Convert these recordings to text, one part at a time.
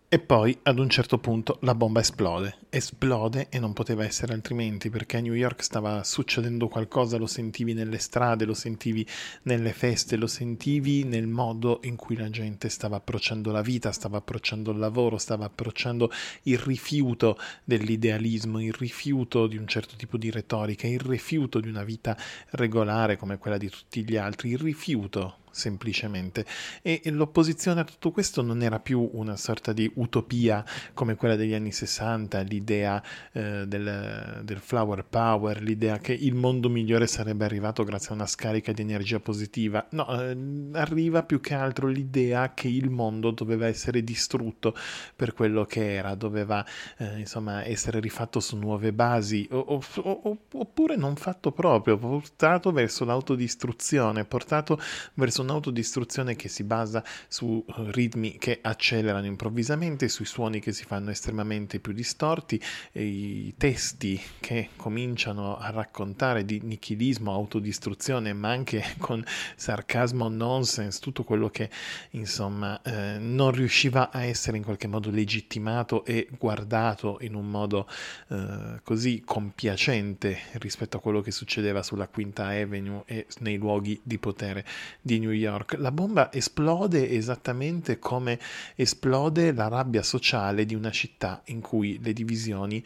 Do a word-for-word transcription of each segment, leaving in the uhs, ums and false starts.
E poi ad un certo punto la bomba esplode, esplode e non poteva essere altrimenti, perché a New York stava succedendo qualcosa, lo sentivi nelle strade, lo sentivi nelle feste, lo sentivi nel modo in cui la gente stava approcciando la vita, stava approcciando il lavoro, stava approcciando il rifiuto dell'idealismo, il rifiuto di un certo tipo di retorica, il rifiuto di una vita regolare come quella di tutti gli altri, il rifiuto semplicemente. E l'opposizione a tutto questo non era più una sorta di utopia come quella degli anni sessanta, l'idea eh, del, del flower power, l'idea che il mondo migliore sarebbe arrivato grazie a una scarica di energia positiva. No, eh, arriva più che altro l'idea che il mondo doveva essere distrutto per quello che era, doveva eh, insomma essere rifatto su nuove basi o, o, o, oppure non fatto proprio, portato verso l'autodistruzione, portato verso un'autodistruzione che si basa su ritmi che accelerano improvvisamente, sui suoni che si fanno estremamente più distorti, e i testi che cominciano a raccontare di nichilismo, autodistruzione, ma anche con sarcasmo, nonsense, tutto quello che insomma eh, non riusciva a essere in qualche modo legittimato e guardato in un modo eh, così compiacente rispetto a quello che succedeva sulla Quinta Avenue e nei luoghi di potere di New York. La bomba esplode esattamente come esplode la rabbia sociale di una città in cui le divisioni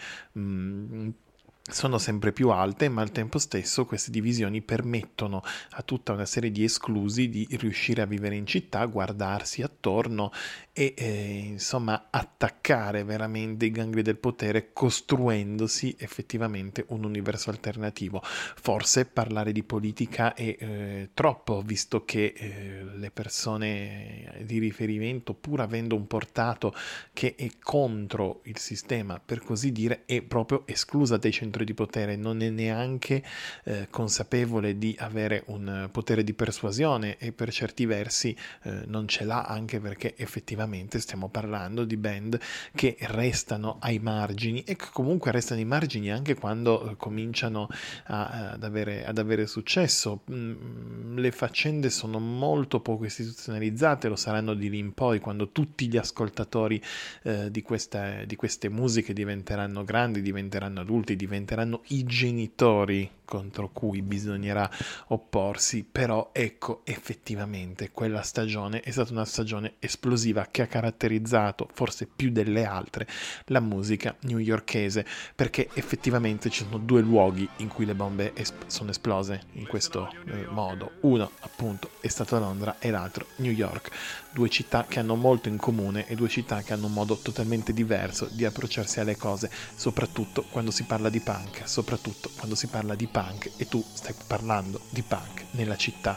mh, sono sempre più alte, ma al tempo stesso queste divisioni permettono a tutta una serie di esclusi di riuscire a vivere in città, guardarsi attorno e eh, insomma attaccare veramente i gangli del potere, costruendosi effettivamente un universo alternativo. Forse parlare di politica è eh, troppo, visto che eh, le persone di riferimento, pur avendo un portato che è contro il sistema, per così dire, è proprio esclusa dai centri di potere, non è neanche eh, consapevole di avere un potere di persuasione e per certi versi eh, non ce l'ha, anche perché effettivamente stiamo parlando di band che restano ai margini e che comunque restano ai margini anche quando eh, cominciano a, ad, avere, ad avere successo. Mm, le faccende sono molto poco istituzionalizzate, lo saranno di lì in poi, quando tutti gli ascoltatori eh, di, questa, di queste musiche diventeranno grandi, diventeranno adulti, diventeranno i genitori contro cui bisognerà opporsi. Però ecco, effettivamente quella stagione è stata una stagione esplosiva che ha caratterizzato, forse più delle altre, la musica newyorkese, perché effettivamente ci sono due luoghi in cui le bombe es- sono esplose in questo eh, modo. Uno appunto è stato Londra e l'altro New York, due città che hanno molto in comune e due città che hanno un modo totalmente diverso di approcciarsi alle cose, soprattutto quando si parla di punk, soprattutto quando si parla di punk e tu stai parlando di punk nella città.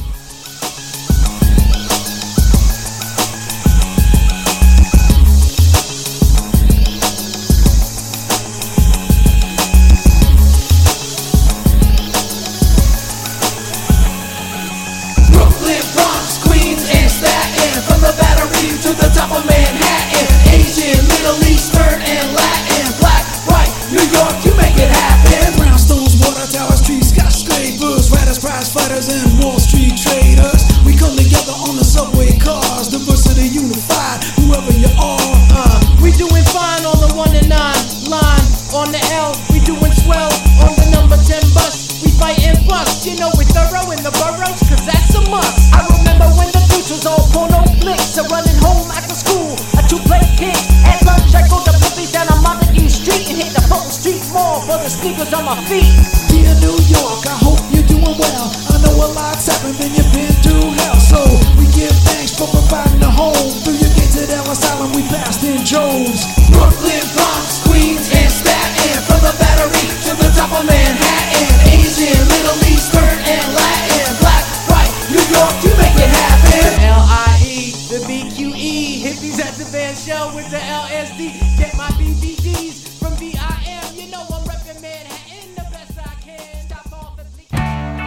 To the top of Manhattan, Asian, Middle Eastern, and Latin, black, white, New York, you make it happen. Brownstones, water towers, trees, skyscrapers, riders, prize fighters, and Wall Street traders. We come together on the subway cars, diversity unified, whoever you are. Uh, we doing fine on the one and nine line, on the L, we doing swell on the number ten bus. We fighting bust, you know we thorough in the boroughs, cause that's a must. I remember when the dudes was all porno flicks, so running home after school, a two-play kick. At lunch I go to Blippi's down on Montague Street and hit the Fulton Street Mall for the sneakers on my feet. Dear New York, I hope you're doing well. I know a lot's happened and you've been through hell, so we give thanks for providing a home. Through your gates at Ellis Island we passed in droves. Brooklyn, Bronx, Queens, and Staten, from the Battery to the top of Manhattan. Asian, Middle Eastern, and Latin, black, white, New York, you make it happen. L I E, the B Q E, hippies at the band show with the L S D. Get my D V Ds from V I M, you know I'm reppin' Manhattan the best I can. Stop off and please.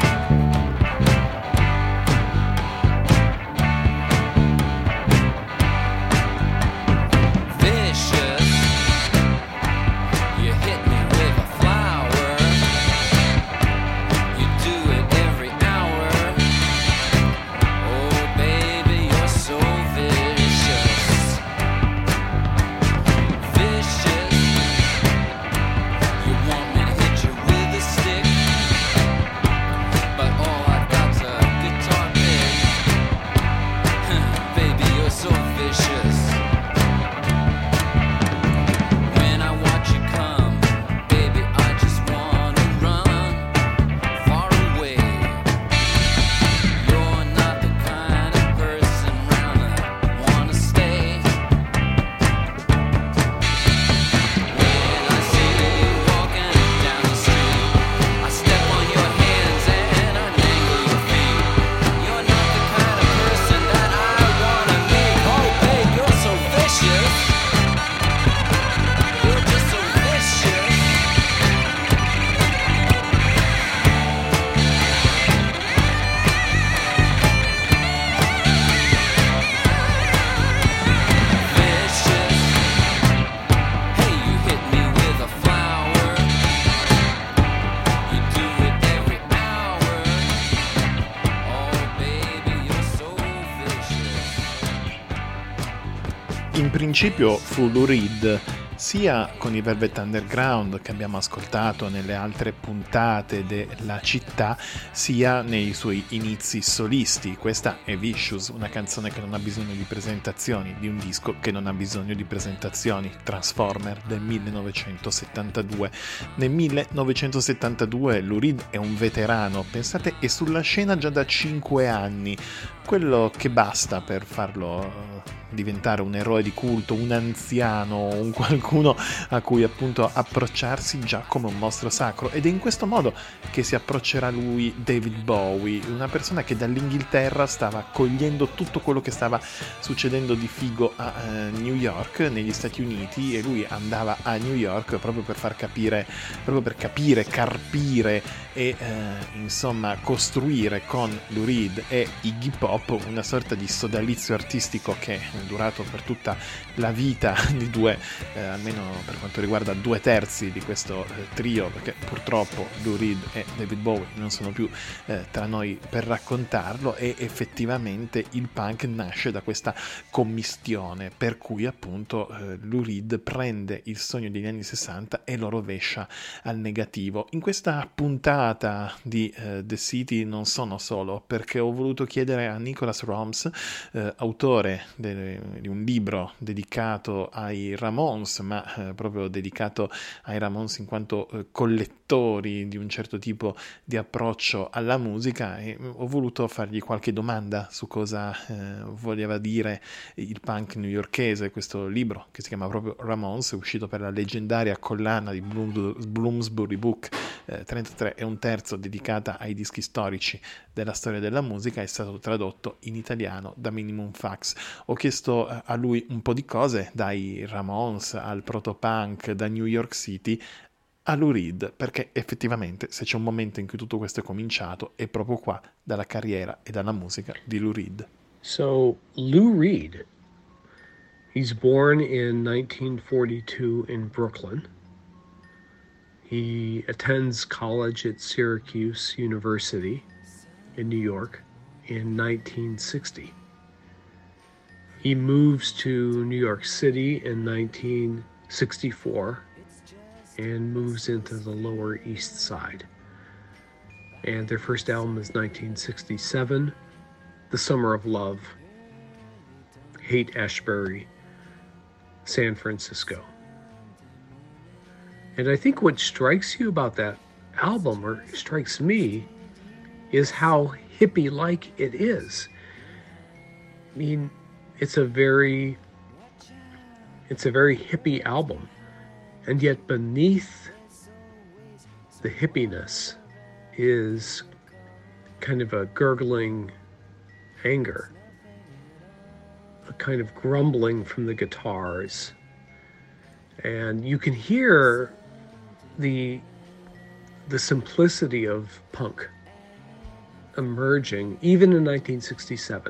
Vicious, you hit me with a flower. You do it every hour. Oh baby, you're so vicious. In principio fu Lou Reed, sia con i Velvet Underground che abbiamo ascoltato nelle altre puntate della città, sia nei suoi inizi solisti. Questa è Vicious, una canzone che non ha bisogno di presentazioni, di un disco che non ha bisogno di presentazioni, Transformer del millenovecentosettantadue. Nel millenovecentosettantadue Lou Reed è un veterano, pensate, è sulla scena già da cinque anni, quello che basta per farlo diventare un eroe di culto, un anziano, un qualcuno a cui appunto approcciarsi già come un mostro sacro. Ed è in questo modo che si approccerà lui David Bowie, una persona che dall'Inghilterra stava cogliendo tutto quello che stava succedendo di figo a eh, New York, negli Stati Uniti, e lui andava a New York proprio per far capire, proprio per capire, carpire e eh, insomma costruire con Lou Reed e Iggy Pop una sorta di sodalizio artistico che è durato per tutta la vita di due, eh, almeno per quanto riguarda due terzi di questo eh, trio, perché purtroppo Lou Reed e David Bowie non sono più eh, tra noi per raccontarlo, e effettivamente il punk nasce da questa commistione, per cui appunto eh, Lou Reed prende il sogno degli anni sessanta e lo rovescia al negativo. In questa puntata di eh, The City non sono solo, perché ho voluto chiedere a Nicholas Roms, eh, autore de- di un libro dedicato ai Ramones, ma eh, proprio dedicato ai Ramones in quanto eh, collettori di un certo tipo di approccio alla musica, e ho voluto fargli qualche domanda su cosa eh, voleva dire il punk newyorkese. Questo libro, che si chiama proprio Ramones, è uscito per la leggendaria collana di Bloom- Bloomsbury Book eh, trentatré e un terzo, dedicata ai dischi storici della storia della musica. È stato tradotto in italiano da Minimum Fax. Ho chiesto a lui un po' di cose, dai Ramones al protopunk, da New York City a Lou Reed, perché effettivamente se c'è un momento in cui tutto questo è cominciato è proprio qua, dalla carriera e dalla musica di Lou Reed. So Lou Reed, he's born in nineteen forty-two in Brooklyn. He attends college at Syracuse University in New York in nineteen sixty. He moves to New York City in nineteen sixty-four and moves into the Lower East Side. And their first album is nineteen sixty-seven, The Summer of Love, Haight-Ashbury, San Francisco. And I think what strikes you about that album, or strikes me, is how hippie-like it is. I mean, it's a very, it's a very hippie album, and yet beneath the hippiness is kind of a gurgling anger, a kind of grumbling from the guitars, and you can hear the the simplicity of punk emerging even in nineteen sixty-seven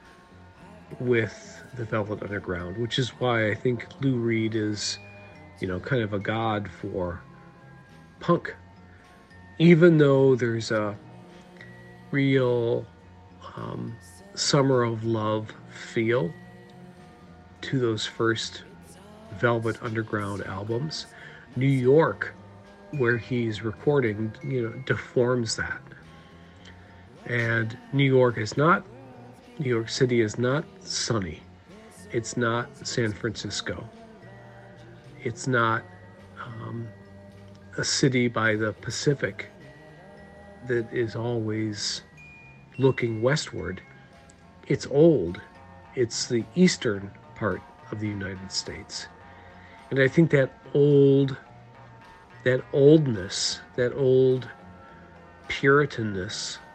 with the Velvet Underground, which is why I think Lou Reed is, you know, kind of a god for punk. Even though there's a real um, Summer of Love feel to those first Velvet Underground albums, New York, where he's recording, you know, deforms that. And New York is not, New York City is not sunny. It's not San Francisco. It's not um, a city by the Pacific that is always looking westward. It's old. It's the eastern part of the United States. And I think that old, that oldness, that old Puritanness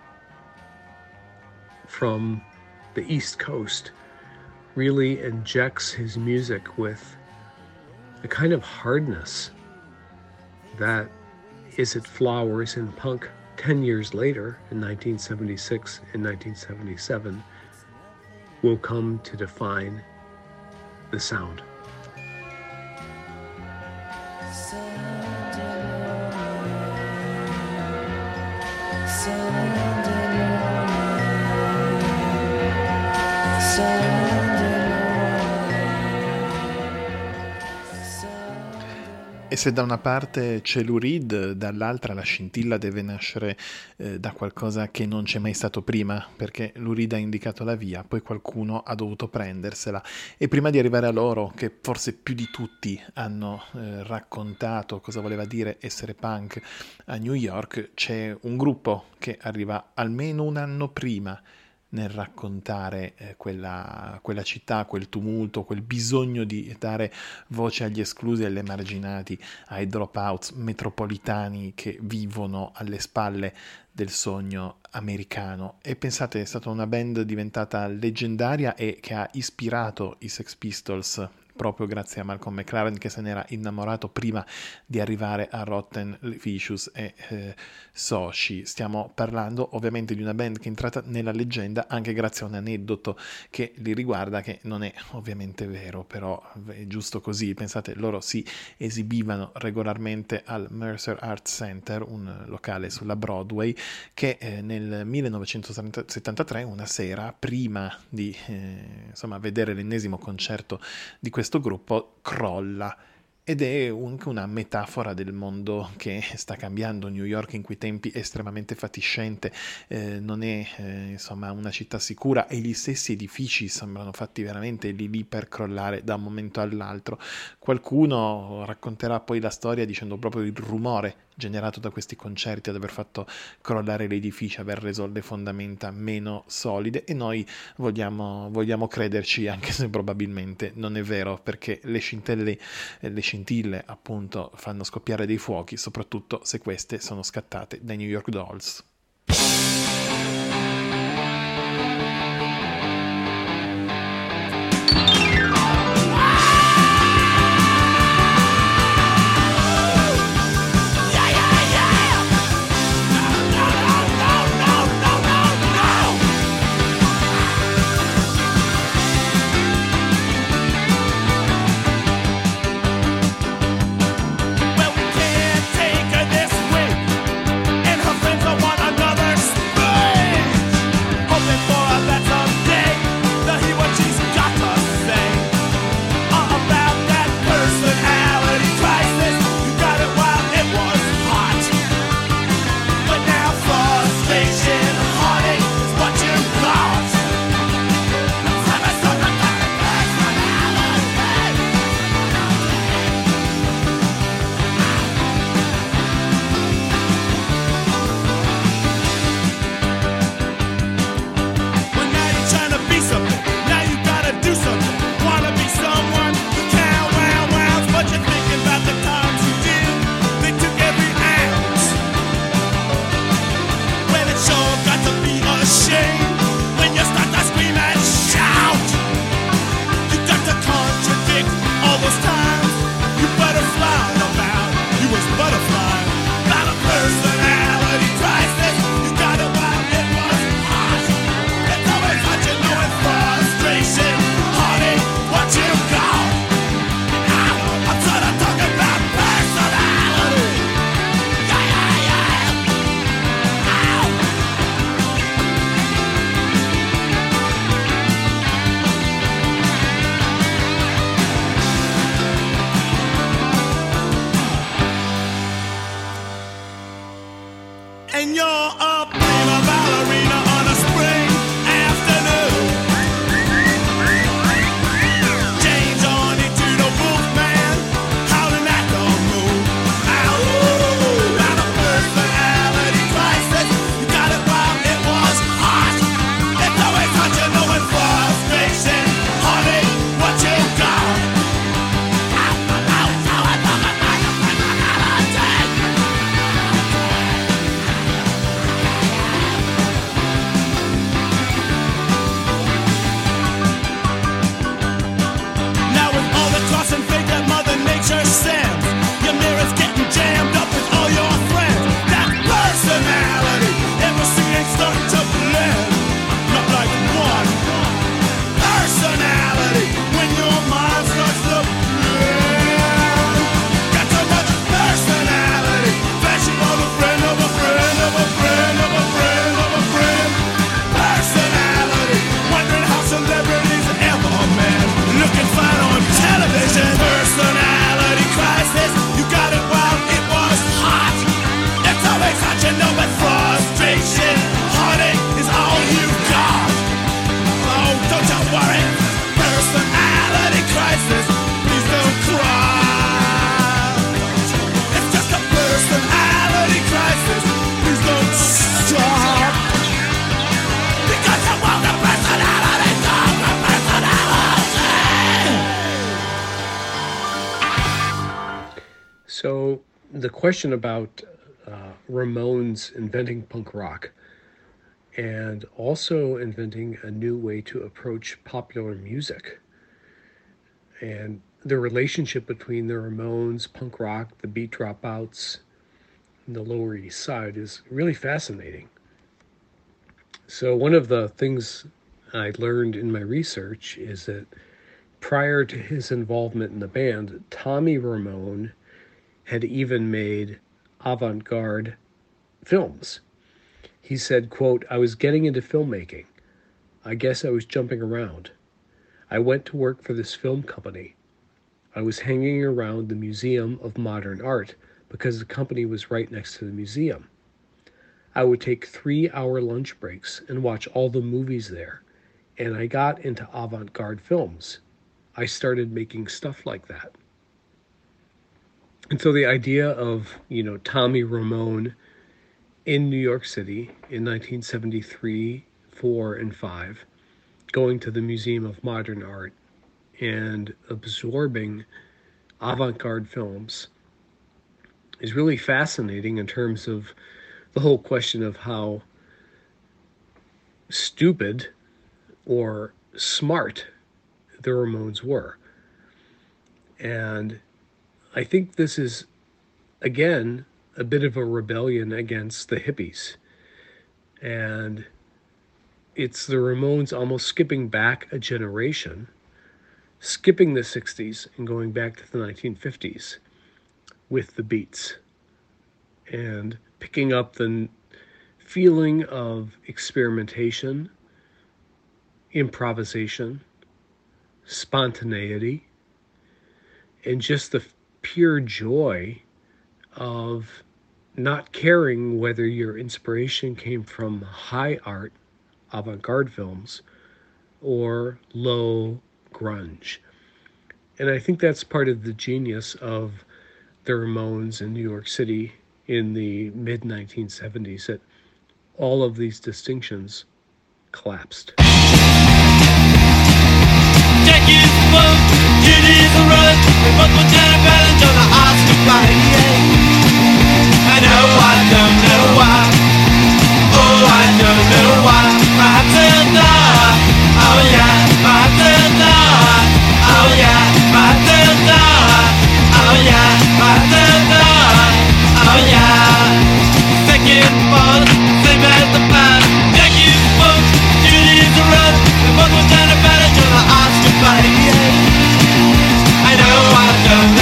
from the East Coast really injects his music with a kind of hardness that, as it flowers in punk ten years later, in nineteen seventy-six and nineteen seventy-seven, will come to define the sound. Sunday morning, E se da una parte c'è Lou Reed, dall'altra la scintilla deve nascere eh, da qualcosa che non c'è mai stato prima, perché Lou Reed ha indicato la via, poi qualcuno ha dovuto prendersela. E prima di arrivare a loro, che forse più di tutti hanno eh, raccontato cosa voleva dire essere punk a New York, c'è un gruppo che arriva almeno un anno prima nel raccontare eh, quella, quella città, quel tumulto, quel bisogno di dare voce agli esclusi e agli emarginati, ai dropouts metropolitani che vivono alle spalle del sogno americano. E pensate, è stata una band diventata leggendaria e che ha ispirato i Sex Pistols proprio grazie a Malcolm McLaren, che se n'era innamorato prima di arrivare a Rotten Vicious e eh, Soci. Stiamo parlando ovviamente di una band che è entrata nella leggenda anche grazie a un aneddoto che li riguarda, che non è ovviamente vero, però è giusto così. Pensate, loro si esibivano regolarmente al Mercer Art Center, un locale sulla Broadway, che eh, nel millenovecentosettantatré, una sera prima di eh, insomma vedere l'ennesimo concerto di questo questo gruppo, crolla. Ed è anche una metafora del mondo che sta cambiando. New York in quei tempi è estremamente fatiscente, eh, non è eh, insomma una città sicura, e gli stessi edifici sembrano fatti veramente lì lì per crollare da un momento all'altro. Qualcuno racconterà poi la storia dicendo proprio il rumore generato da questi concerti ad aver fatto crollare l'edificio, aver reso le fondamenta meno solide, e noi vogliamo, vogliamo crederci, anche se probabilmente non è vero, perché le scintille, le scintille appunto fanno scoppiare dei fuochi, soprattutto se queste sono scattate dai New York Dolls. Well, we can't take her this way, and her friends are one another's So the question about uh, Ramones inventing punk rock and also inventing a new way to approach popular music and the relationship between the Ramones, punk rock, the Beat Dropouts, and the Lower East Side is really fascinating. So one of the things I learned in my research is that prior to his involvement in the band, Tommy Ramone had even made avant-garde films. He said, quote, "I was getting into filmmaking. I guess I was jumping around. I went to work for this film company. I was hanging around the Museum of Modern Art because the company was right next to the museum. I would take three-hour lunch breaks and watch all the movies there, and I got into avant-garde films. I started making stuff like that." And so the idea of, you know, Tommy Ramone in New York City in nineteen seventy-three, four, and five, going to the Museum of Modern Art and absorbing avant-garde films is really fascinating in terms of the whole question of how stupid or smart the Ramones were. And I think this is, again, a bit of a rebellion against the hippies. And it's the Ramones almost skipping back a generation, skipping the sixties and going back to the nineteen fifties with the Beats and picking up the feeling of experimentation, improvisation, spontaneity, and just the pure joy of not caring whether your inspiration came from high art, avant-garde films, or low grunge. And I think that's part of the genius of the Ramones in New York City in the mid nineteen seventies, that all of these distinctions collapsed. Take it slow, it is a run. We both put down a balance on the Oscar fight. I know I don't know why. Oh, I don't know why. I turned on. Oh yeah, I turned on. Oh yeah, I turned on. Oh yeah, I turned on. Oh yeah. Second fall, same as the past. Take it slow, it is a run. We both put down a balance on the Oscar fight. I know I don't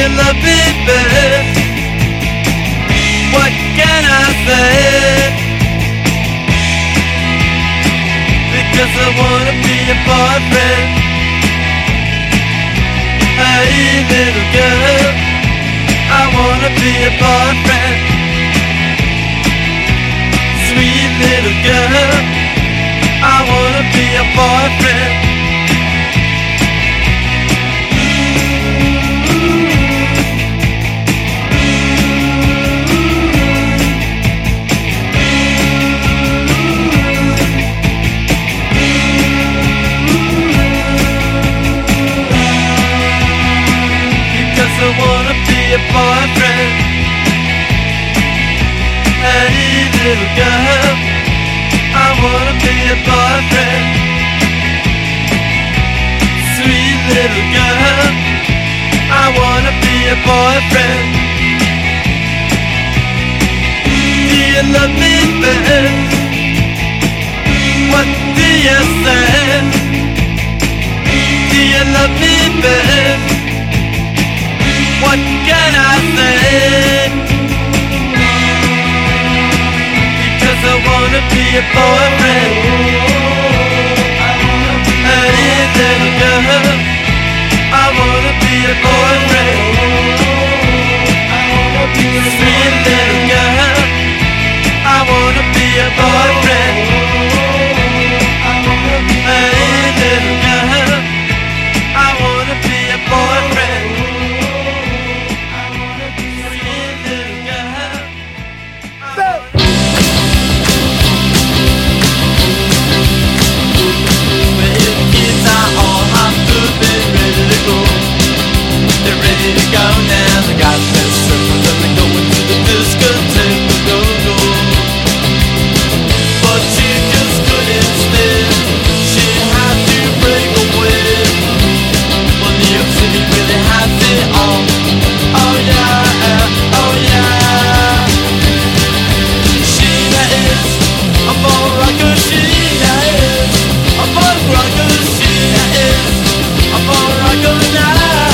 love me best? What can I say? Because I wanna be a boyfriend. Hey little girl, I wanna be a boyfriend. Sweet little girl, I wanna be a boyfriend. Because I wanna be a boyfriend. Hey little girl, I wanna be a boyfriend. Sweet little girl, I wanna be a boyfriend. Do you love me best? What do you say? Do you love me best? What can I say? Because I wanna be a boyfriend. Hey little girl, I wanna be a boyfriend. Sweet little girl, I wanna be a boyfriend. Hey little girl, I wanna be a boyfriend. They're ready to go now. They got their circles and they're going to the discotheque. Go, go. But she just couldn't stand. She had to break away. Well, New York City really has it all. Oh yeah, oh yeah. Sheena is a ball rocker. Sheena is a ball rocker. Sheena is a ball rocker now.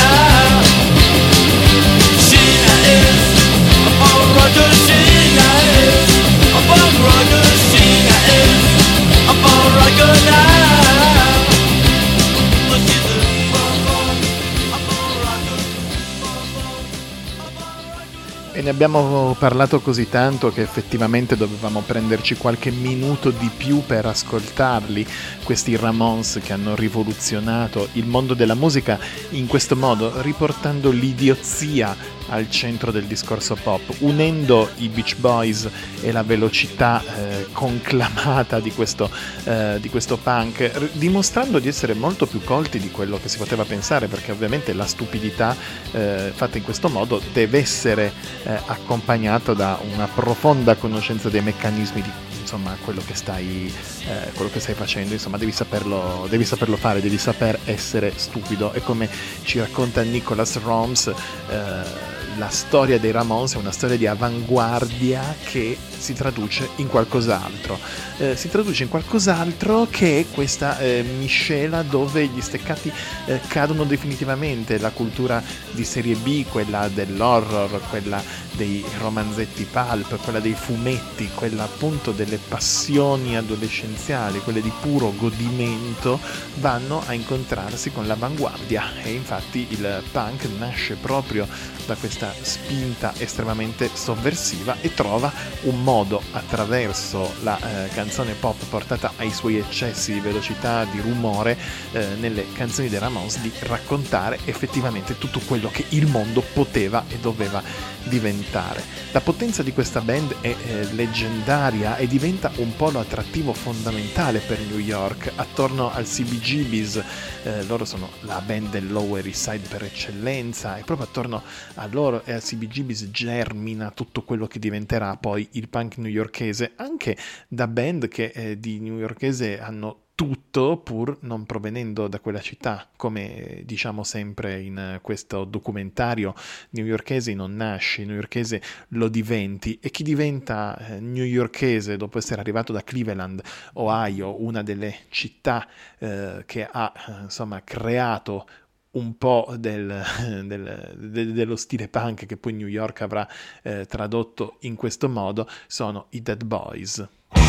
E ne abbiamo parlato così tanto che effettivamente dovevamo prenderci qualche minuto di più per ascoltarli, questi Ramones che hanno rivoluzionato il mondo della musica in questo modo, riportando l'idiozia al centro del discorso pop, unendo i Beach Boys e la velocità eh, conclamata di questo, eh, di questo punk, r- dimostrando di essere molto più colti di quello che si poteva pensare, perché ovviamente la stupidità eh, fatta in questo modo deve essere eh, accompagnata da una profonda conoscenza dei meccanismi di insomma quello che stai eh, quello che stai facendo, insomma devi saperlo devi saperlo fare, devi saper essere stupido. E come ci racconta Nicholas Roms, eh, la storia dei Ramones è una storia di avanguardia che si traduce in qualcos'altro, eh, si traduce in qualcos'altro che è questa eh, miscela dove gli steccati eh, cadono definitivamente, la cultura di serie B, quella dell'horror, quella dei romanzetti pulp, quella dei fumetti, quella appunto delle passioni adolescenziali, quelle di puro godimento, vanno a incontrarsi con l'avanguardia. E infatti il punk nasce proprio da questa spinta estremamente sovversiva e trova un modo, attraverso la eh, canzone pop portata ai suoi eccessi di velocità, di rumore, eh, nelle canzoni dei Ramones, di raccontare effettivamente tutto quello che il mondo poteva e doveva diventare. La potenza di questa band è eh, leggendaria e diventa un polo attrattivo fondamentale per New York. Attorno al C B G B's, eh, loro sono la band del Lower East Side per eccellenza, e proprio attorno a loro e al C B G B's germina tutto quello che diventerà poi il punk newyorkese, anche da band che eh, di newyorkese hanno tutto pur non provenendo da quella città. Come diciamo sempre in questo documentario, newyorkese non nasci, newyorkese lo diventi, e chi diventa eh, newyorkese dopo essere arrivato da Cleveland, Ohio, una delle città eh, che ha insomma creato un po' del, del, de, dello stile punk che poi New York avrà eh, tradotto in questo modo, sono i Dead Boys.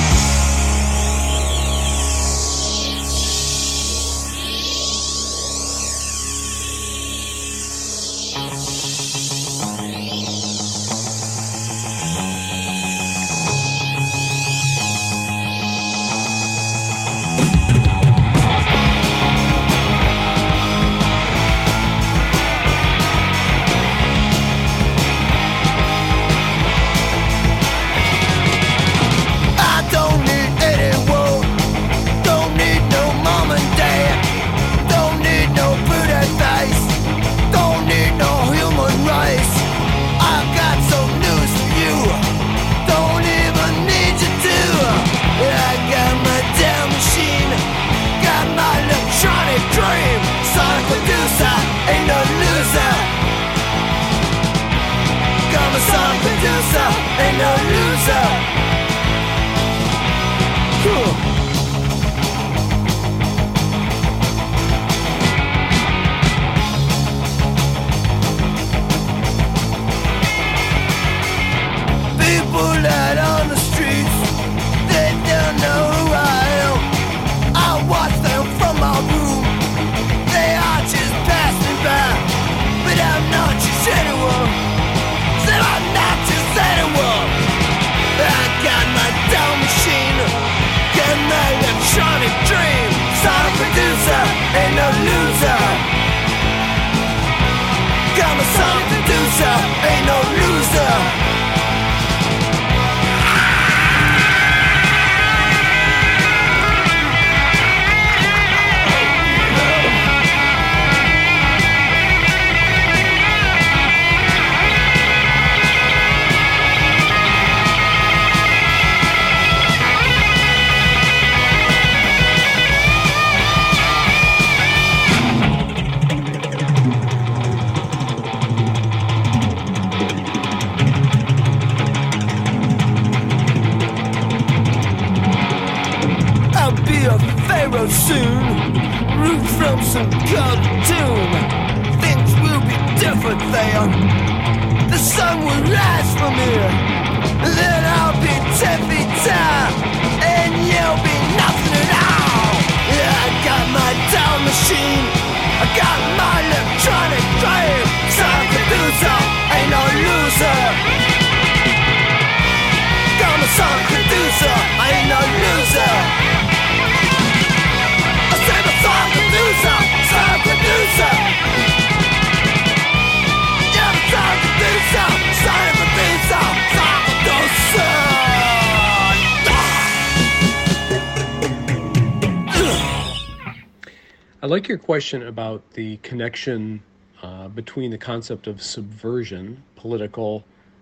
I like your question about the connection uh, between the concept of subversion, political,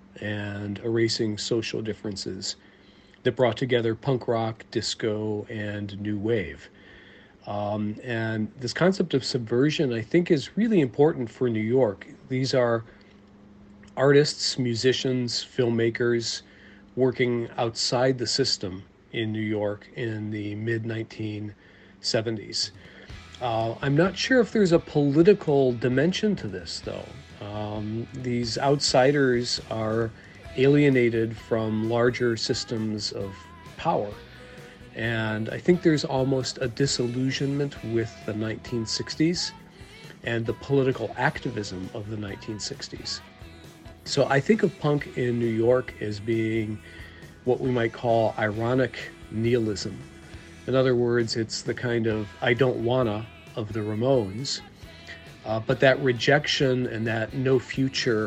and erasing social differences that brought together punk rock, disco, and new wave. Um, and this concept of subversion, I think, is really important for New York. These are artists, musicians, filmmakers working outside the system in New York in the mid nineteen seventies. Uh, I'm not sure if there's a political dimension to this, though. Um, these outsiders are alienated from larger systems of power. And I think there's almost a disillusionment with the nineteen sixties and the political activism of the nineteen sixties. So I think of punk in New York as being what we might call ironic nihilism. In other words, it's the kind of I don't wanna of the Ramones, uh, but that rejection and that no future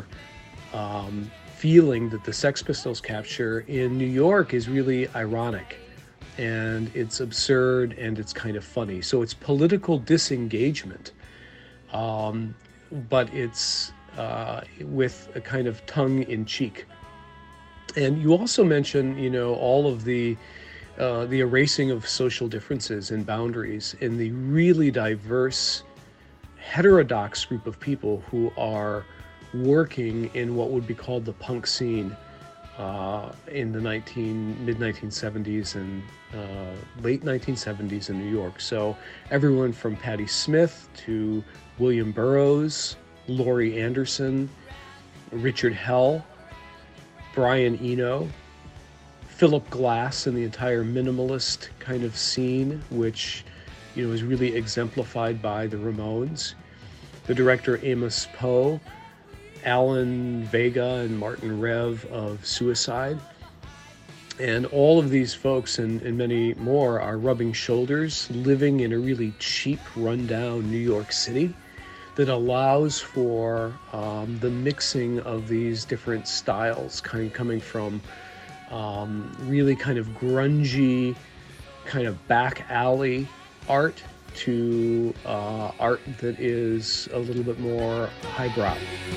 um, feeling that the Sex Pistols capture in New York is really ironic, and it's absurd, and it's kind of funny. So it's political disengagement, um, but it's uh, with a kind of tongue-in-cheek. And you also mentioned, you know, all of the uh, the erasing of social differences and boundaries in the really diverse, heterodox group of people who are working in what would be called the punk scene uh, in the nineteen mid nineteen seventies and uh, late nineteen seventies in New York. So everyone from Patti Smith to William Burroughs, Laurie Anderson, Richard Hell, Brian Eno, Philip Glass and the entire minimalist kind of scene, which, you know, is really exemplified by the Ramones. The director Amos Poe, Alan Vega and Martin Rev of Suicide. And all of these folks and, and many more are rubbing shoulders, living in a really cheap, rundown New York City that allows for um, the mixing of these different styles, kind of coming from um, really kind of grungy, kind of back alley art to uh, art that is a little bit more highbrow.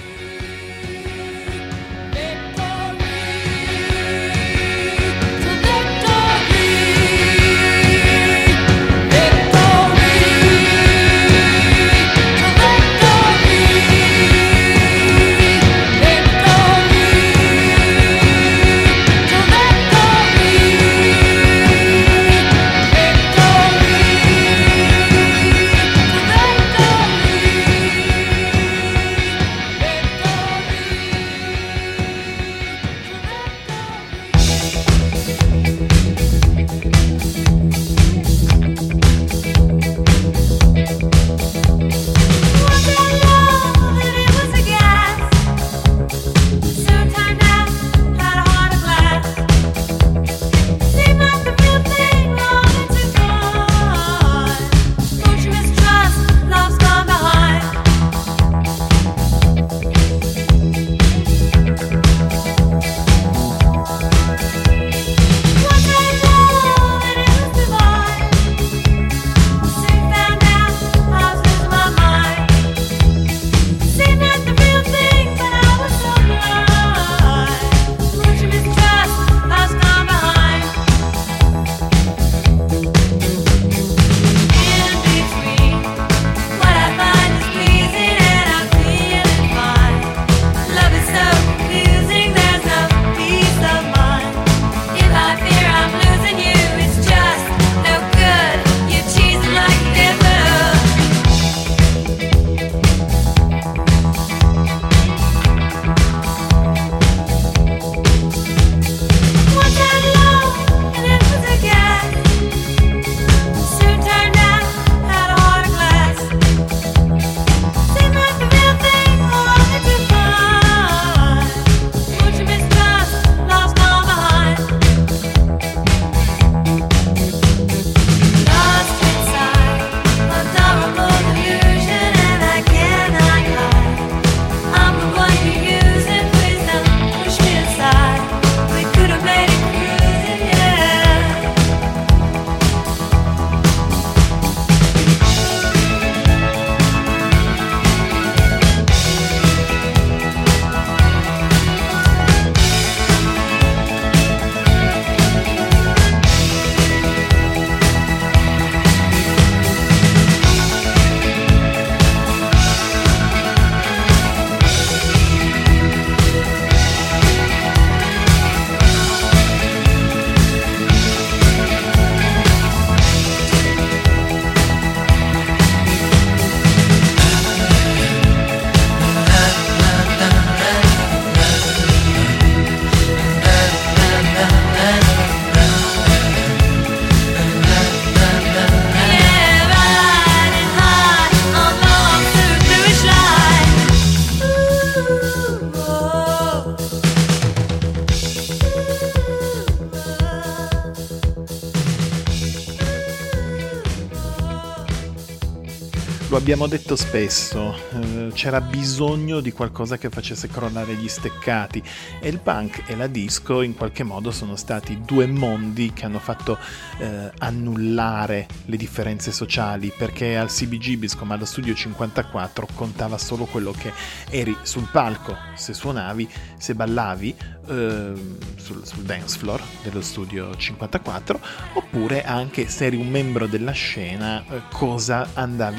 Lo abbiamo detto spesso, eh, c'era bisogno di qualcosa che facesse crollare gli steccati, e il punk e la disco in qualche modo sono stati due mondi che hanno fatto eh, annullare le differenze sociali, perché al C B G B S come allo Studio cinquantaquattro contava solo quello che eri sul palco, se suonavi, se ballavi eh, sul, sul dance floor dello Studio cinquantaquattro, oppure anche se eri un membro della scena, eh, cosa andavi a fare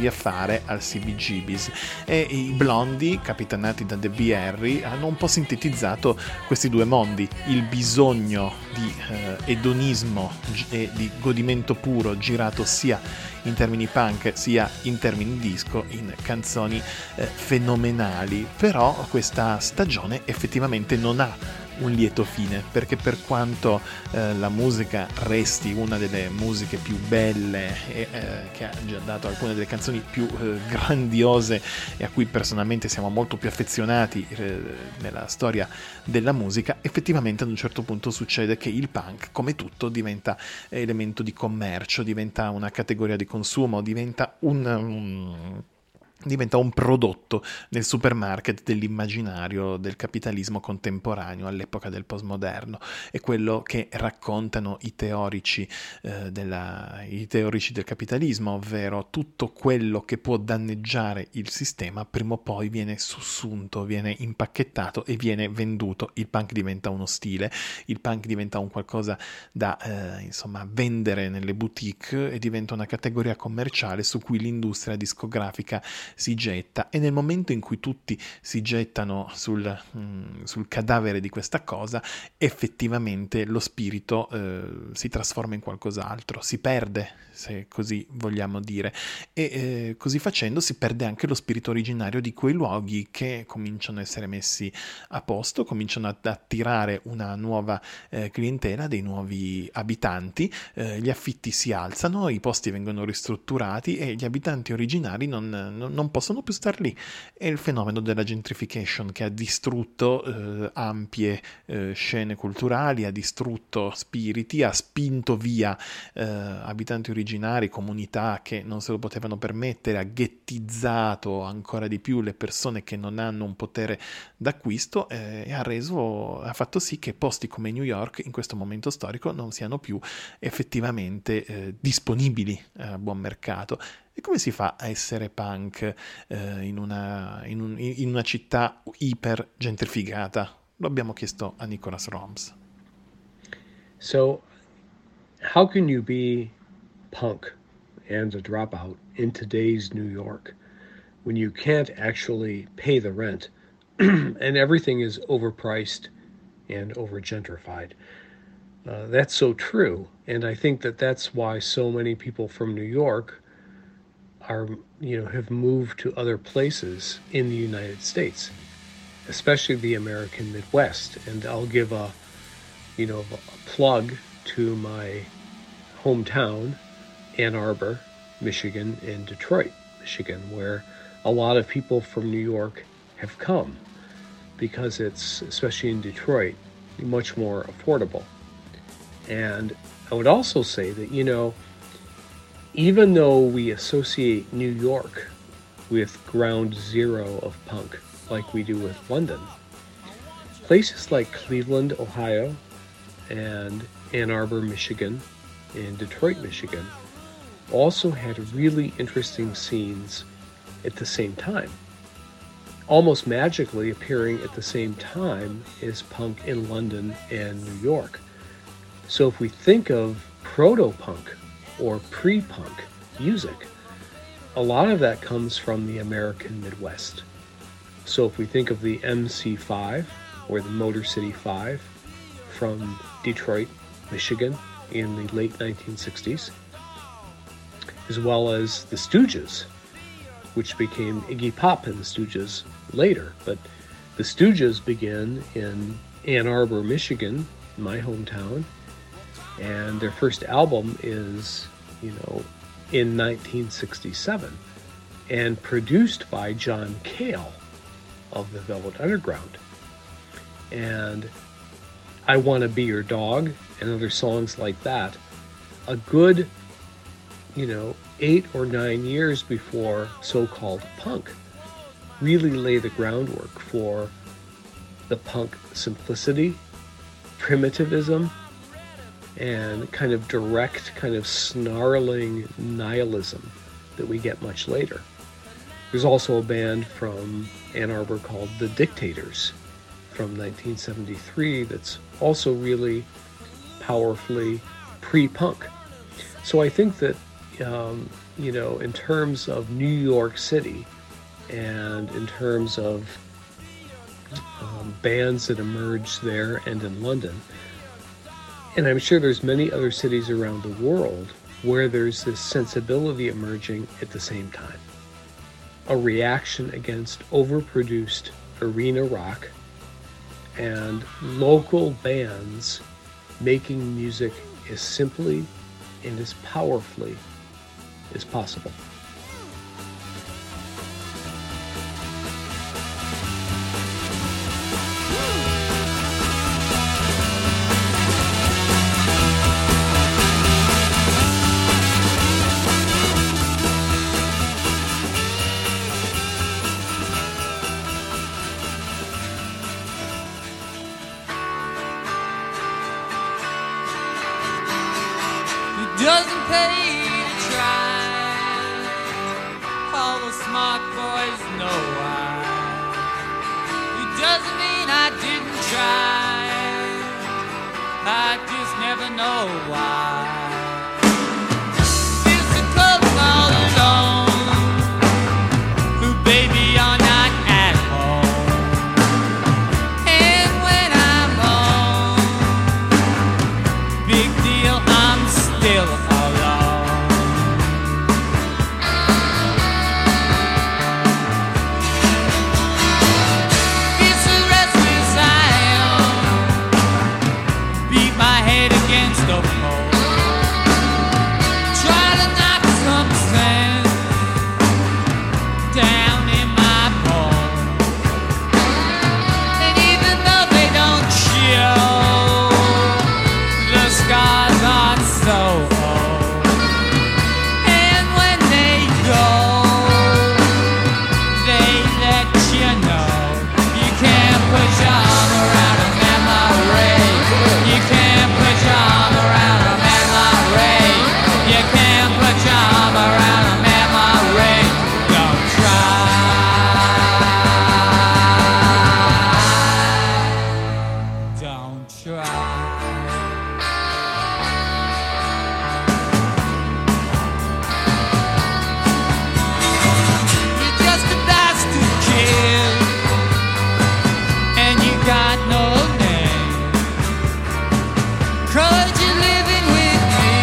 pare al C B G B's, e i Blondie, capitanati da Debbie Harry, hanno un po' sintetizzato questi due mondi: il bisogno di eh, edonismo e di godimento puro girato sia in termini punk sia in termini disco, in canzoni eh, fenomenali. Però questa stagione effettivamente non ha un lieto fine, perché per quanto eh, la musica resti una delle musiche più belle e eh, che ha già dato alcune delle canzoni più eh, grandiose e a cui personalmente siamo molto più affezionati eh, nella storia della musica, effettivamente ad un certo punto succede che il punk, come tutto, diventa elemento di commercio, diventa una categoria di consumo, diventa un... un diventa un prodotto nel supermarket dell'immaginario del capitalismo contemporaneo all'epoca del postmoderno. È quello che raccontano i teorici, eh, della, i teorici del capitalismo, ovvero tutto quello che può danneggiare il sistema prima o poi viene sussunto, viene impacchettato e viene venduto. Il punk diventa uno stile, il punk diventa un qualcosa da eh, insomma vendere nelle boutique e diventa una categoria commerciale su cui l'industria discografica si getta, e nel momento in cui tutti si gettano sul, mm, sul cadavere di questa cosa, effettivamente lo spirito eh, si trasforma in qualcos'altro, si perde, se così vogliamo dire, e eh, così facendo si perde anche lo spirito originario di quei luoghi, che cominciano a essere messi a posto, cominciano ad attirare una nuova eh, clientela, dei nuovi abitanti, eh, gli affitti si alzano, i posti vengono ristrutturati e gli abitanti originari non, non non possono più star lì. È il fenomeno della gentrification che ha distrutto eh, ampie eh, scene culturali, ha distrutto spiriti, ha spinto via eh, abitanti originari, comunità che non se lo potevano permettere, ha ghettizzato ancora di più le persone che non hanno un potere d'acquisto eh, e ha reso, ha fatto sì che posti come New York in questo momento storico non siano più effettivamente eh, disponibili a buon mercato. E come si fa a essere punk eh, in, una, in, un, in una città iper gentrificata? Lo abbiamo chiesto a Nicholas Roms. So, how can you be punk and a dropout in today's New York when you can't actually pay the rent and everything is overpriced and over-gentrified? Uh, that's so true, and I think that that's why so many people from New York are, you know, have moved to other places in the United States, especially the American Midwest. And I'll give a, you know, a plug to my hometown, Ann Arbor, Michigan, and Detroit, Michigan, where a lot of people from New York have come, because it's, especially in Detroit, much more affordable. And I would also say that, you know, even though we associate New York with ground zero of punk, like we do with London, places like Cleveland, Ohio, and Ann Arbor, Michigan, and Detroit, Michigan, also had really interesting scenes at the same time, almost magically appearing at the same time as punk in London and New York. So if we think of proto-punk or pre-punk music, a lot of that comes from the American Midwest. So if we think of the M C five or the Motor City Five from Detroit, Michigan in the late nineteen sixties, as well as the Stooges, which became Iggy Pop and the Stooges later. But the Stooges began in Ann Arbor, Michigan, my hometown, and their first album is, you know, in nineteen sixty-seven, and produced by John Cale of the Velvet Underground. And I Want to Be Your Dog and other songs like that, a good, you know, eight or nine years before so-called punk, really lay the groundwork for the punk simplicity, primitivism, and kind of direct, kind of snarling nihilism that we get much later. There's also a band from Ann Arbor called The Dictators from nineteen seventy-three that's also really powerfully pre-punk. So I think that um, you know, in terms of New York City and in terms of um, bands that emerged there and in London. And I'm sure there's many other cities around the world where there's this sensibility emerging at the same time. A reaction against overproduced arena rock and local bands making music as simply and as powerfully as possible. Doesn't pay to try. All the smart boys know why. It doesn't mean I didn't try. I just never know why. It's the clubs all alone, who baby are not at home. And when I'm home, big deal, I'm still alone. It's a restless I am, beat my head against the pole, try to knock some sense down in my bones. And even though they don't show, the scars aren't so old. And when they go, they let you know you can't put your arm around a memory. You can't put your arm around a memory. You can't put your arm around a memory. Don't try. Don't try. You're just a bastard kid, and you got no name. 'Cause you're living with me,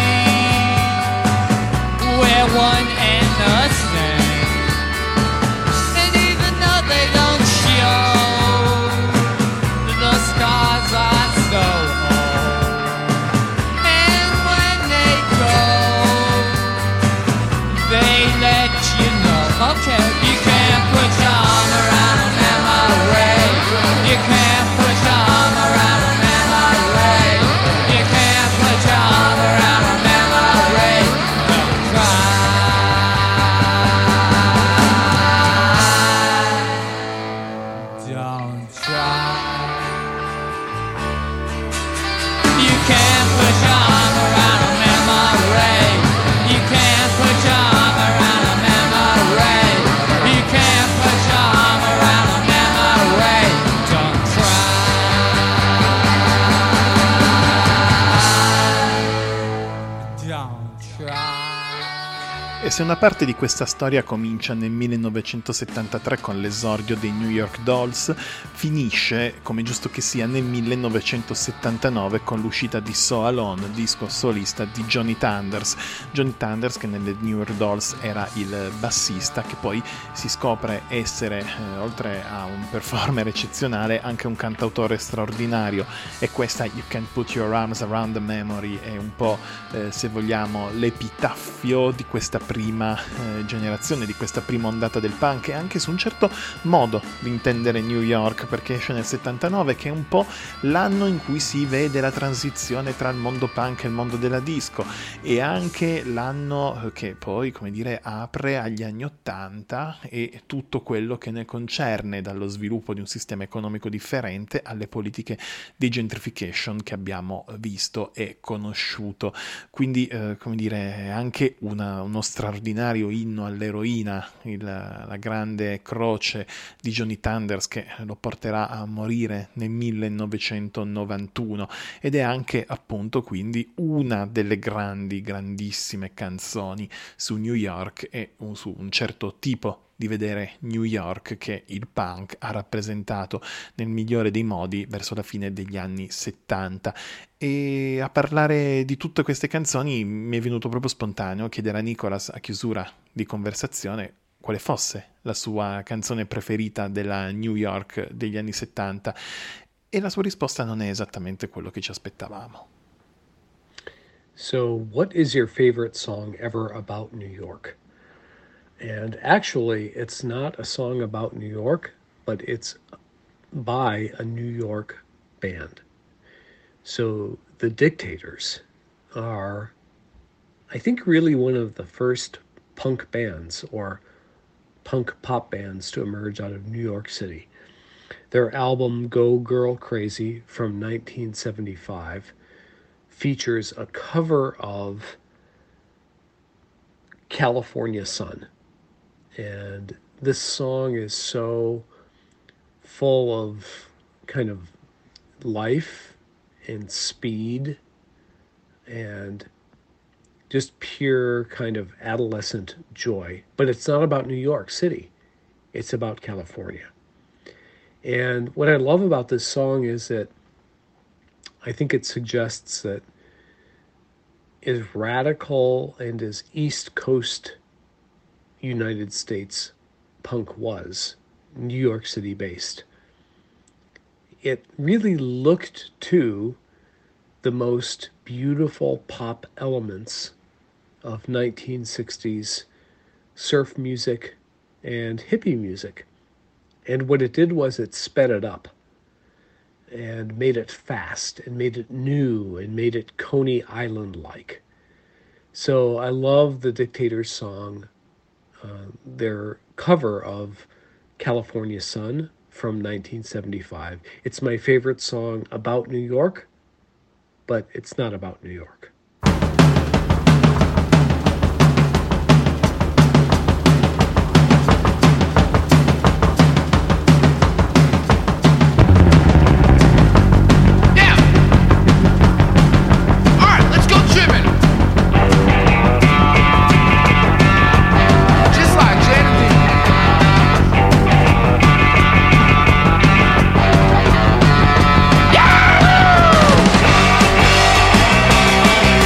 we're one and the same. And even though they don't show, the scars are so old. And when they go, they let you know. Okay, you can't put your arm around a memory. You can't put your arm around a memory. You can't put your arm around a memory. Don't try. Don't try. You can't put your arm around a memory. You can't put your arm around a memory. You can't put your arm around a memory. Don't try. Don't try. E se una parte di questa storia comincia nel millenovecentosettantatré con l'esordio dei New York Dolls, finisce, come giusto che sia, nel millenovecentosettantanove con l'uscita di So Alone, disco solista di Johnny Thunders. Johnny Thunders, che nelle New York Dolls era il bassista, che poi si scopre essere, eh, oltre a un performer eccezionale, anche un cantautore straordinario. E questa You Can't Put Your Arms Around the Memory è un po', eh, se vogliamo, l'epitaffio di questa prima eh, generazione, di questa prima ondata del punk, e anche su un certo modo di intendere New York, perché esce nel settantanove, che è un po' l'anno in cui si vede la transizione tra il mondo punk e il mondo della disco, e anche l'anno che poi, come dire, apre agli anni ottanta e tutto quello che ne concerne, dallo sviluppo di un sistema economico differente alle politiche di gentrification che abbiamo visto e conosciuto. Quindi, eh, come dire, è anche una, uno straordinario straordinario inno all'eroina, il, la grande croce di Johnny Thunders che lo porterà a morire nel millenovecentonovantuno, ed è anche appunto quindi una delle grandi, grandissime canzoni su New York e un, su un certo tipo di vedere New York che il punk ha rappresentato nel migliore dei modi verso la fine degli anni settanta. E a parlare di tutte queste canzoni mi è venuto proprio spontaneo chiedere a Nicolas, a chiusura di conversazione, quale fosse la sua canzone preferita della New York degli anni settanta, e la sua risposta non è esattamente quello che ci aspettavamo. So, what is your favorite song ever about New York? And actually, it's not a song about New York, but it's by a New York band. So the Dictators are, I think, really one of the first punk bands or punk pop bands to emerge out of New York City. Their album Go Girl Crazy from nineteen seventy-five features a cover of California Sun. And this song is so full of kind of life and speed and just pure kind of adolescent joy. But it's not about New York City. It's about California. And what I love about this song is that I think it suggests that as radical and as East Coast United States punk was, New York City based, it really looked to the most beautiful pop elements of nineteen sixties surf music and hippie music. And what it did was it sped it up and made it fast and made it new and made it Coney Island-like. So I love the Dictators song, uh, their cover of California Sun from nineteen seventy-five. It's my favorite song about New York, but it's not about New York. Yeah!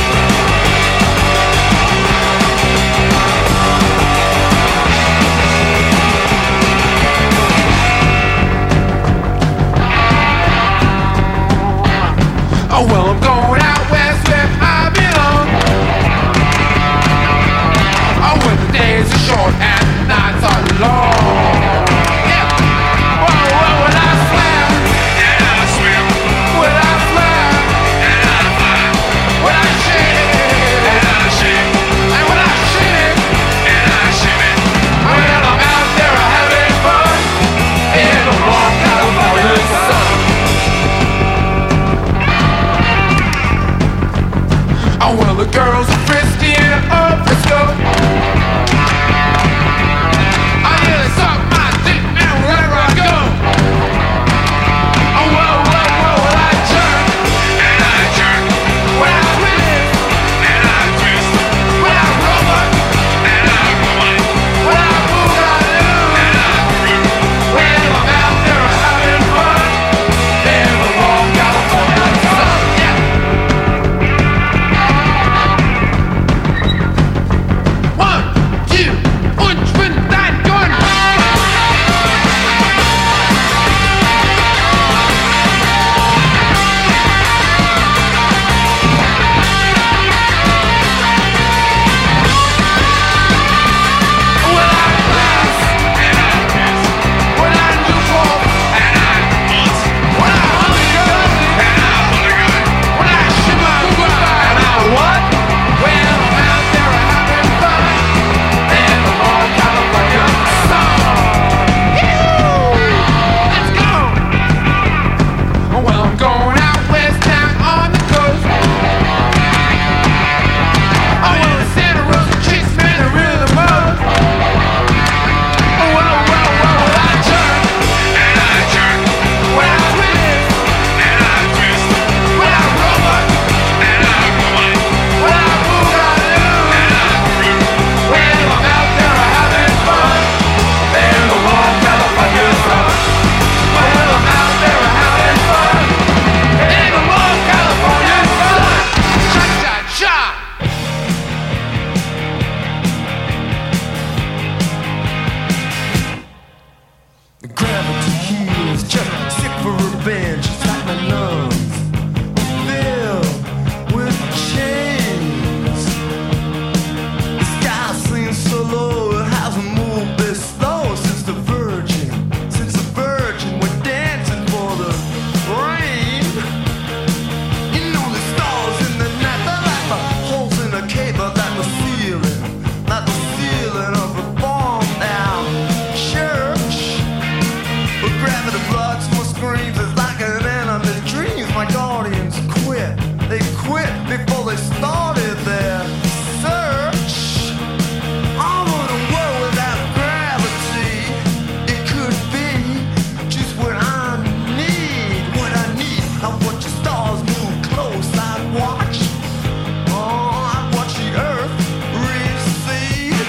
bench, it's like my lungs filled with chains. The sky seems so low, it hasn't moved this slow since the Virgin, since the Virgin went dancing for the rain. You know the stars in the night, they're like the holes in a cable, like the ceiling, like the ceiling of a bomb-down church. But gravity blocks my screams, it's like an enemy's dreams. My guardians quit, they quit before they started their search. I'm on a world without gravity. It could be just what I need, what I need. I watch the stars move close, I watch. Oh, I watch the earth recede.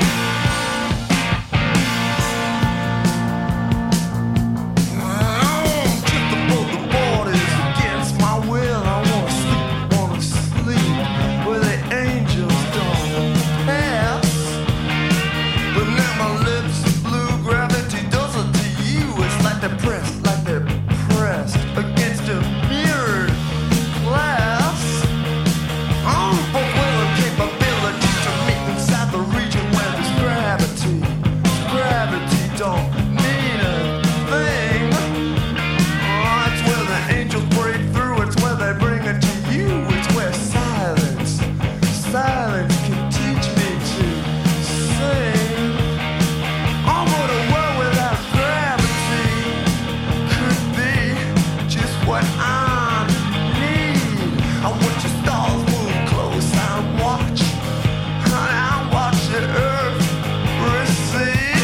I won't trip above the borders against my will. I wanna sleep, wanna sleep where the angels don't pass. But now my lips are blue, gravity does it to you. It's like they're pressed, like they're pressed against a mirrored glass. I'm both will and capability to meet inside the region where there's gravity. Gravity don't mean a thing. Oh, it's where the angels break through, it's where they bring it to you. It's where silence, silence can teach me to sing. I'm on a world without gravity. Could be just what I need. I watch the stars move close, I watch. I watch the earth recede.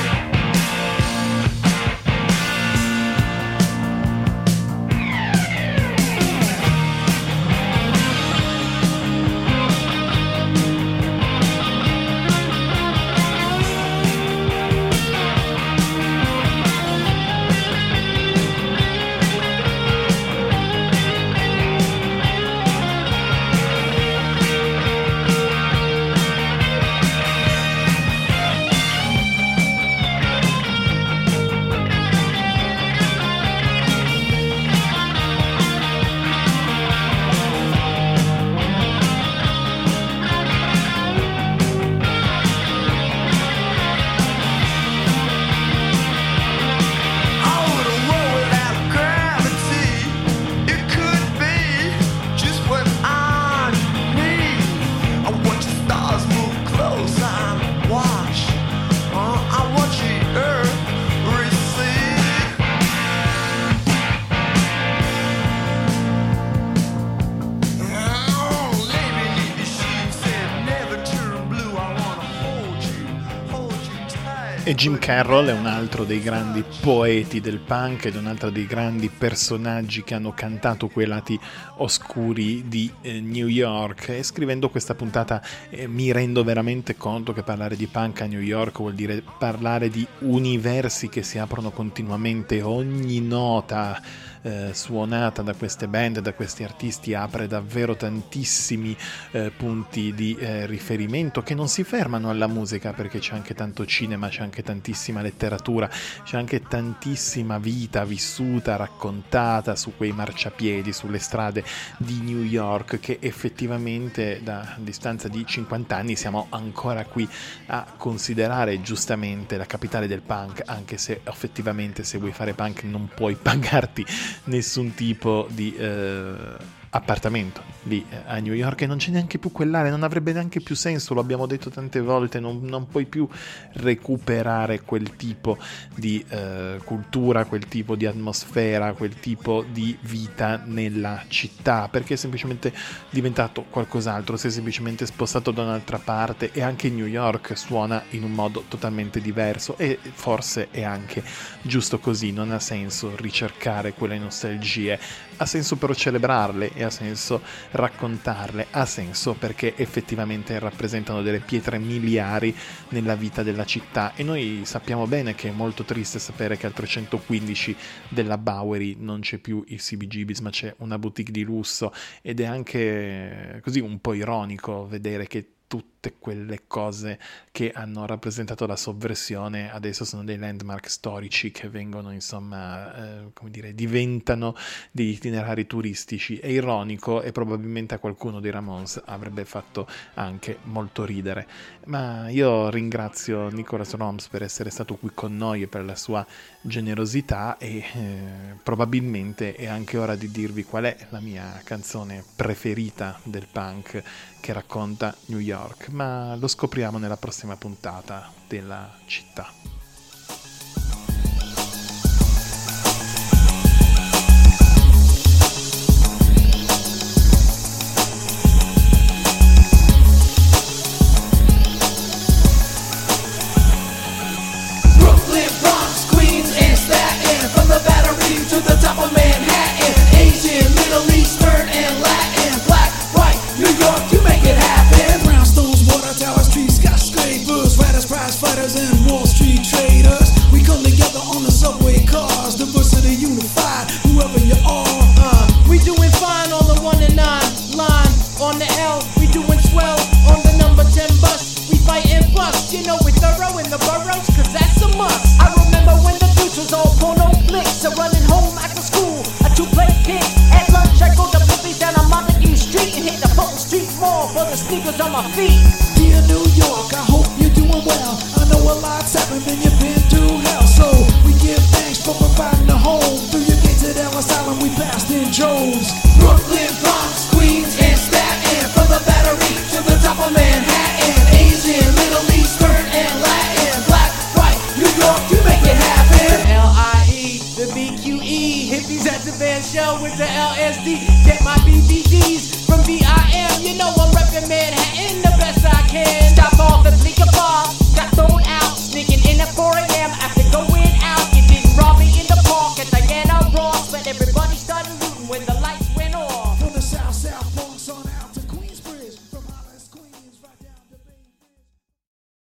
E Jim Carroll è un altro dei grandi poeti del punk ed un altro dei grandi personaggi che hanno cantato quei lati oscuri di eh, New York. E scrivendo questa puntata eh, mi rendo veramente conto che parlare di punk a New York vuol dire parlare di universi che si aprono continuamente. Ogni nota Eh, suonata da queste band, da questi artisti, apre davvero tantissimi eh, punti di eh, riferimento che non si fermano alla musica, perché c'è anche tanto cinema, c'è anche tantissima letteratura, c'è anche tantissima vita vissuta, raccontata su quei marciapiedi, sulle strade di New York, che effettivamente da distanza di cinquanta anni siamo ancora qui a considerare giustamente la capitale del punk, anche se effettivamente se vuoi fare punk non puoi pagarti nessun tipo di eh, appartamento lì a New York, e non c'è neanche più quell'area, non avrebbe neanche più senso, lo abbiamo detto tante volte, non, non puoi più recuperare quel tipo di eh, cultura, quel tipo di atmosfera, quel tipo di vita nella città, perché è semplicemente diventato qualcos'altro, si è semplicemente spostato da un'altra parte, e anche New York suona in un modo totalmente diverso, e forse è anche giusto così, non ha senso ricercare quelle nostalgie, ha senso però celebrarle e ha senso raccontarle, ha senso perché effettivamente rappresentano delle pietre miliari nella vita della città, e noi sappiamo bene che è molto triste sapere che al trecentoquindici della Bowery non c'è più il C B G B's, ma c'è una boutique di lusso, ed è anche così un po' ironico vedere che tutte tutte quelle cose che hanno rappresentato la sovversione adesso sono dei landmark storici che vengono, insomma, eh, come dire, diventano degli itinerari turistici. È ironico e probabilmente a qualcuno dei Ramones avrebbe fatto anche molto ridere. Ma io ringrazio Nicholas Roms per essere stato qui con noi e per la sua generosità e eh, probabilmente è anche ora di dirvi qual è la mia canzone preferita del punk che racconta New York, ma lo scopriamo nella prossima puntata della città. Brooklyn, Bronx, Queens, and Staten, from the Battery to the top of Manhattan, Asian, Middle Eastern, and Latin, black, white, New York, you make it happen. Brownstones, water tower streets, skyscrapers, riders, prize fighters, and Wall Street traders. We come together on the subway cars, diversity unified, whoever you are. Uh, we doing fine on the one and nine line. On the L, we doing swell on the number ten bus. We fighting bust, you know we thorough in the boroughs, cause that's a must. I remember when the beach was all porno flicks, so running home after school, a two-play kick. At lunch I go to Pippi's down on Montague Street and hit the Fulton Street Mall for the sneakers on my feet. Dear New York, I hope you're doing well. I know a lot's happened and you've been through hell, so we give thanks for providing a home. Through your gates at Ellis Island, we passed in Jones. Brooklyn, Bronx, Queens, and Staten, from the Battery to the top of Manhattan, Asian, Middle Eastern, and Latin, black, white, New York, you make it happen. L I E, the B Q E, hippies at the band shell with the L S D. Get my B D Ds.